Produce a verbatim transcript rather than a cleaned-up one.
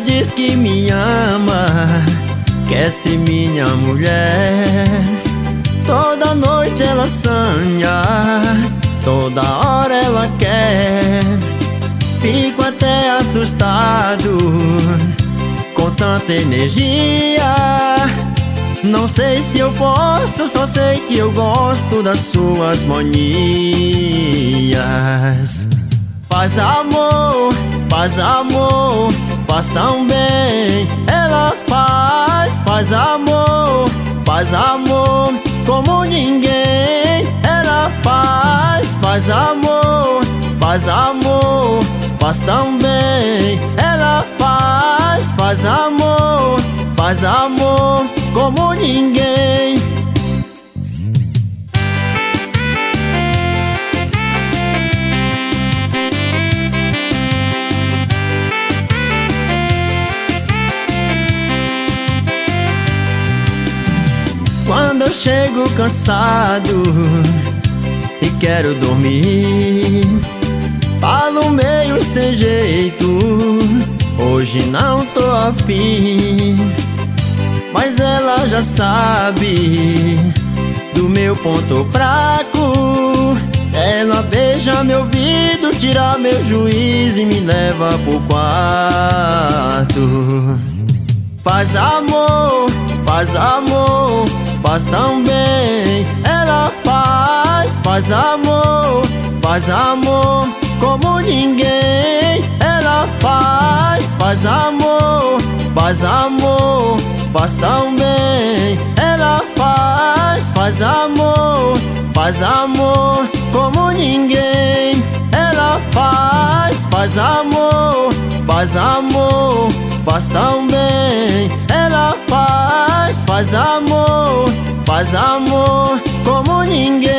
diz que me ama, quer ser minha mulher. Toda noite ela sonha, toda hora ela quer. Fico até assustado com tanta energia. Não sei se eu posso, só sei que eu gosto das suas manias. Faz amor, faz amor, faz tão bem. Ela faz, faz amor, faz amor como ninguém. Ela faz, faz amor, faz amor, faz tão bem. Ela faz, faz amor, faz amor como ninguém. Quando eu chego cansado e quero dormir, falo meio sem jeito, hoje não tô afim. Mas ela já sabe do meu ponto fraco. Ela beija meu ouvido, tira meu juízo e me leva pro quarto. Faz amor, faz amor, faz tão bem. Ela faz, faz amor, faz amor como ninguém. Ela faz, faz amor, faz amor, faz tão bem. Ela faz, faz amor, faz amor como ninguém. Ela faz, faz amor, faz amor, faz tão bem. Ela faz, faz amor, faz amor como ninguém.